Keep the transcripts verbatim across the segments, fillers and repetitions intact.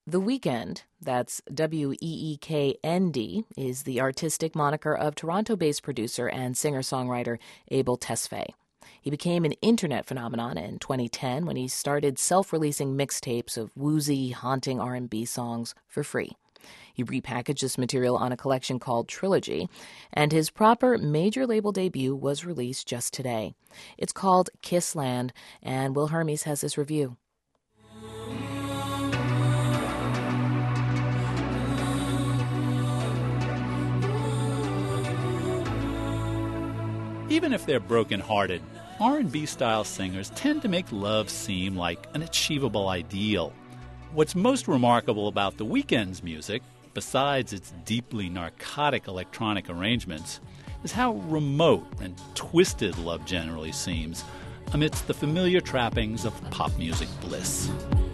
The Weeknd, that's W E E K N D, is the artistic moniker of Toronto-based producer and singer-songwriter Abel Tesfaye. He became an internet phenomenon in twenty ten when he started self-releasing mixtapes of woozy, haunting R and B songs for free. He repackaged this material on a collection called Trilogy, and his proper major label debut was released just today. It's called Kiss Land, and Will Hermes has this review. Even if they're broken-hearted, R and B-style singers tend to make love seem like an achievable ideal. What's most remarkable about The Weeknd's music, besides its deeply narcotic electronic arrangements, is how remote and twisted love generally seems amidst the familiar trappings of pop music bliss.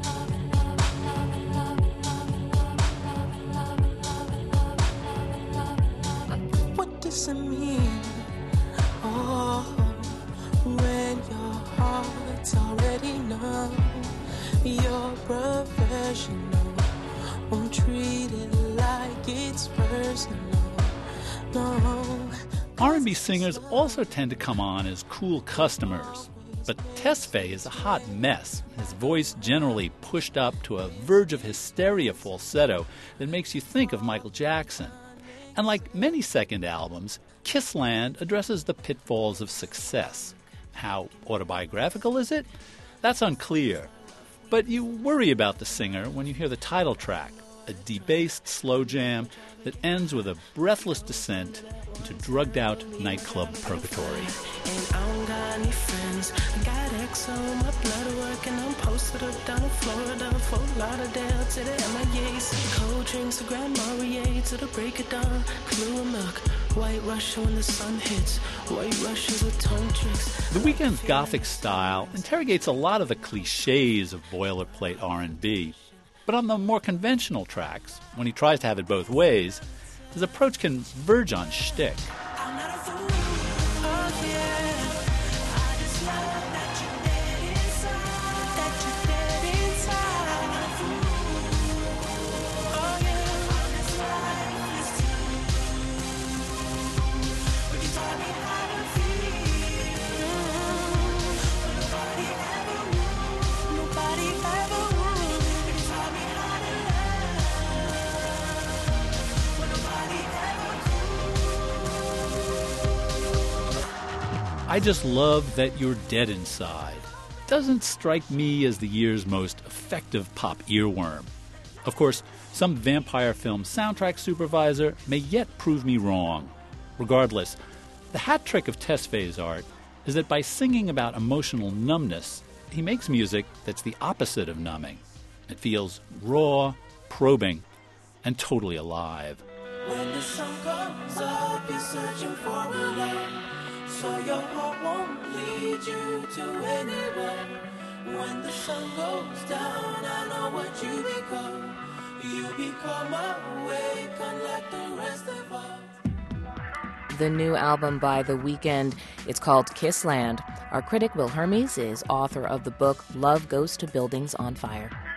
What does it mean? Oh, when your heart's already numb, you're professional, won't treat it like it's personal. No. R and B singers also tend to come on as cool customers, but Tesfaye is a hot mess, his voice generally pushed up to a verge of hysteria falsetto that makes you think of Michael Jackson. And like many second albums, Kiss Land addresses the pitfalls of success. How autobiographical is it? That's unclear. But you worry about the singer when you hear the title track, a debased slow jam that ends with a breathless descent into drugged-out nightclub purgatory. And I don't got any friends. I got X on my blood work, and I'm posted up down in Florida, Fort Lauderdale to the M I As. Cold drinks to Grand Marnier to the break of dawn. Blue milk, White Russian when the sun hits. White Russians with tongue tricks. The Weeknd's gothic style interrogates a lot of the cliches of boilerplate R and B. But on the more conventional tracks, when he tries to have it both ways, his approach can verge on shtick. I'm not a fool. Oh, yeah. I just love that you're dead inside. That you're dead inside. I'm not a fool. Oh, yeah. I'm just lifeless too. But you taught me how to feel. But nobody ever would. Nobody ever would. But you taught me how to love. But nobody ever could. I just love that you're dead inside. Doesn't strike me as the year's most effective pop earworm. Of course, some vampire film soundtrack supervisor may yet prove me wrong. Regardless, the hat trick of Tesfaye's art is that by singing about emotional numbness, he makes music that's the opposite of numbing. It feels raw, probing, and totally alive. When the sun comes up, you're searching for a love, so your heart won't lead you to anywhere. When the sun goes down, I know what you become. You become awake, unlike the rest of us. The new album by The Weeknd, it's called Kiss Land. Our critic, Will Hermes, is author of the book Love Goes to Buildings on Fire.